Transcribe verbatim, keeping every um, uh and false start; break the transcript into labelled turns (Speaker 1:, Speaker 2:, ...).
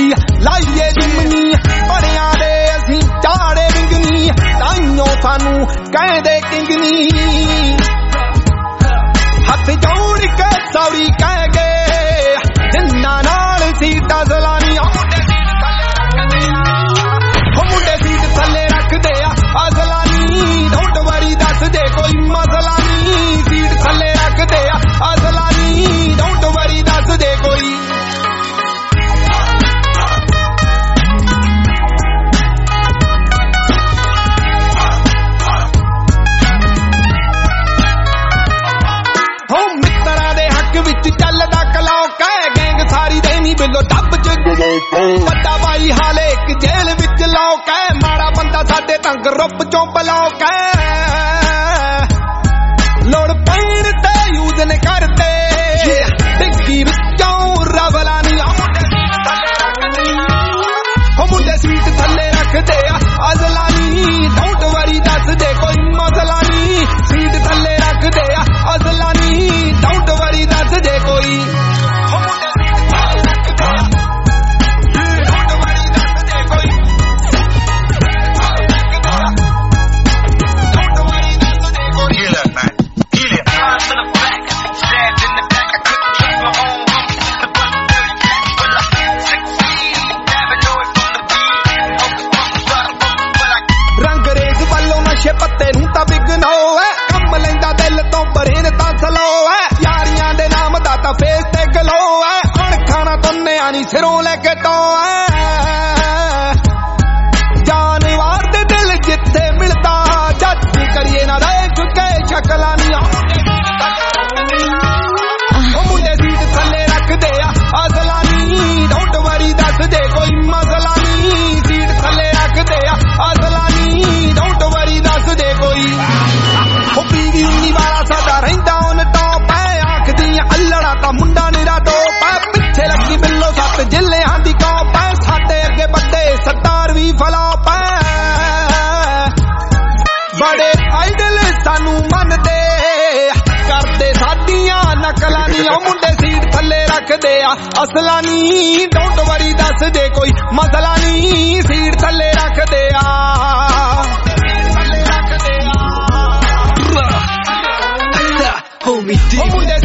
Speaker 1: दी लाइए जिमनी बड़िया दे असीं चाड़े विंगनी ताइयों सानू कहदे किंगनी हथ जोड़ के सौरी कह गए जिन्ना नाल सीटा सलानी मुंडे सीट थले रख दे असलानी डोंट वरी दस दे कोई मसला नहीं सीट थले रख दे असलानी डोंट वरी दस दे कोई हो मित्रा दे हक विच चलदा कलौक है गैंग सारी देनी बिलो डब च बड़ा भाई हाले एक जेल विच लौक है माड़ा बंदा साडे तंग रुप चों बलौक है लोड़ पैण ते यूज ने करते डिग्गी विचों रवला नी हो मुंडे सीट थले रख दे अजलानी डोंट वरी दस दे कोई मसला नी सीट थले रख दे अजलानी डोंट वरी दस दे कोई पत्ते नूं तां विघन होवे कम लैंदा दिल तो बरेन तां सलो है यारियां दे नाम दा तां फेस ते गलो है अणखाना तन्ने आनी सिरों लेके तो है जानवर दे दिल जिथे मिलदा जज करिए ना रहे चुके शकला नी मुंडे सीट थले रख दे असलानी डोंट वरी दस दे कोई मसला नी सीट थले रख दे असलानी डोंट वरी दस दे कोई हो पीवी उन्नी वाला सादा रहिंदा उन टॉप है आंख दियां अल्लड़ा ता मुंडा निरा टॉप है पिछे लगी बिल्लो सत जिलेहां दी कॉप है साडे अगे बड्डे सरदार भी फ्लॉप है बड़े आइडल सानू मनदे करदे साडियां नकलां नी ओ मुंडे सीट थले रख दे असला नी डोंट वरी दस दे कोई मसला नी सीट थले रख दे Homie D.